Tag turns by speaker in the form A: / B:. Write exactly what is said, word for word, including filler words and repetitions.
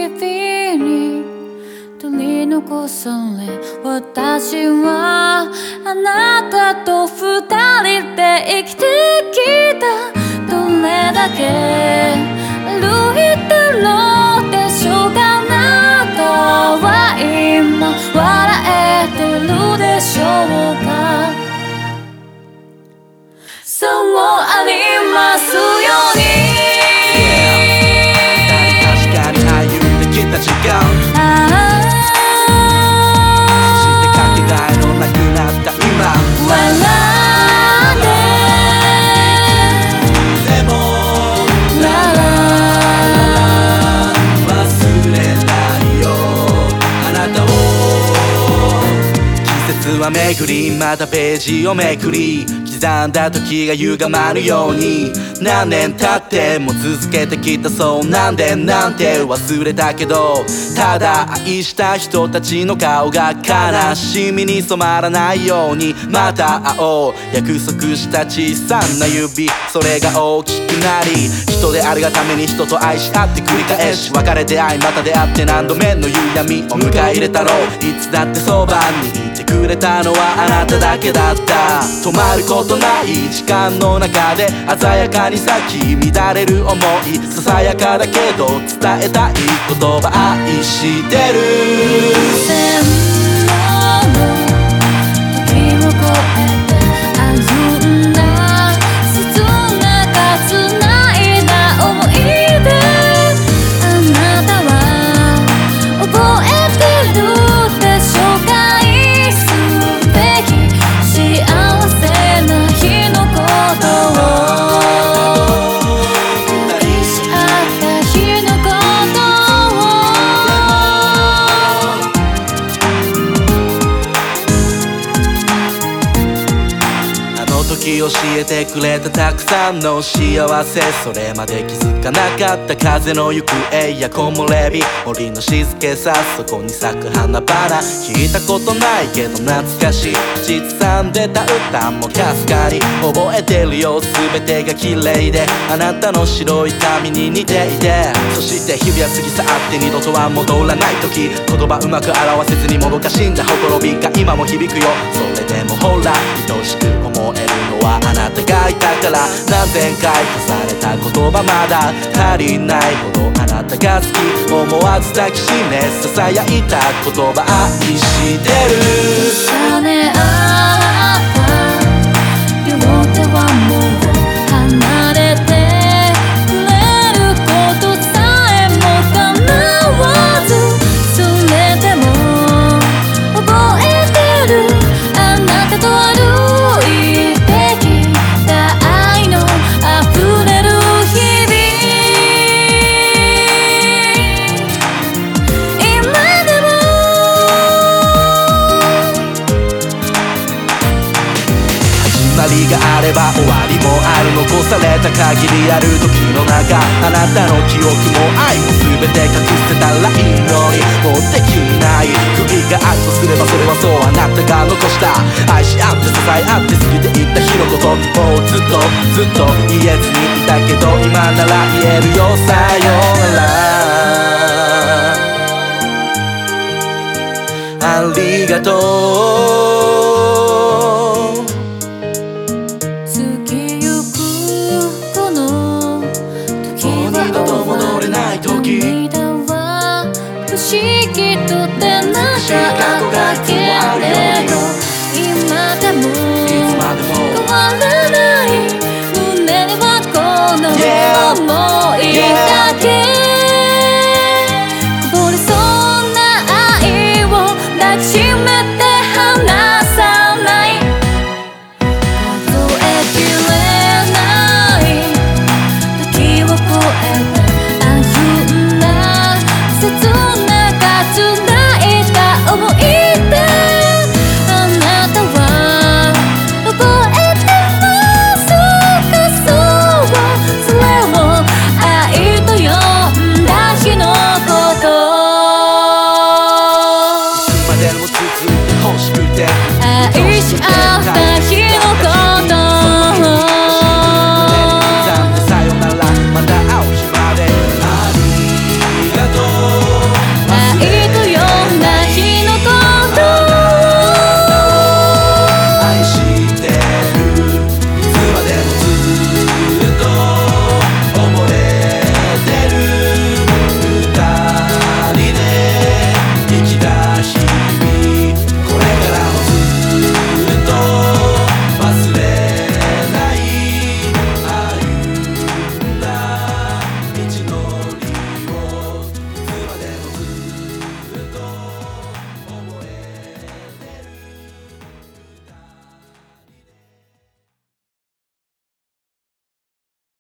A: 々に取り残され、私はあなたと二人で生きてきた。どれだけ歩いてるでしょうか。あなたは今笑えてるでしょうか。そうありますように、
B: yeah、確かに歩んできた時間、そしてかけがえのなくなった今、
A: 笑って
B: でもララ忘れないよあなたを。季節はめぐり、またページをめくり、刻んだ時が歪まぬように、何年経っても続けてきたそうなんでなんて忘れたけど、ただ愛した人たちの顔が悲しみに染まらないように、また会おう約束した小さな指、それが大きくなり、人であるがために人と愛し合って繰り返し、別れ出会いまた出会って何度目の夕闇を迎え入れたろう。いつだってそばにいてくれたのはあなただけだった。止まることない時間の中で鮮やかに咲き乱れる想い、ささやかだけど伝えたい言葉、愛してる。
A: 線路の時を越えて歩んだ、切なか繋いだ思い出、あなたは覚えてるでしょうか。愛すべき幸せな日のことを、愛し合った日のことを。
B: あの時教えてくれたたくさんの幸せ、それまで気づかなかった風の行方や木漏れ日、森の静けさ、そこに咲く花々、聞いたことないけど懐かしい、口ずさんでた歌もかすかに覚えてるよ。全てが綺麗であなたの白い髪に似ていて、そして日々は過ぎ去って二度とは戻らない時、言葉うまく表せずにもどかしんだほころびが今も響くよ。それでもほら愛しく思えるのはあなたがいたから、何千回重ねた言葉まだ足りないほどあなたが好き、思わず抱きしめささやいた言葉、愛してる。
A: 重ね合った両手はもう離れてくれることさえも叶わず、それでも覚えてる、あなたと歩いてきた愛の溢れる日々、今でも
B: 始まりがあれば終わりもある、残された限りある時の中、あなたの記憶も愛も全て隠せたらいいのに、もうできない悔いがあるとすればそれはそうあなたが残した愛し合って支え合って過ぎていった日のこと、もうずっとずっと言えずにいたけど今なら言えるよ、さようならありがとう。
A: 過ぎゆくこの時は
B: 二度と戻れない時、
A: 涙は不思議と出なかったけ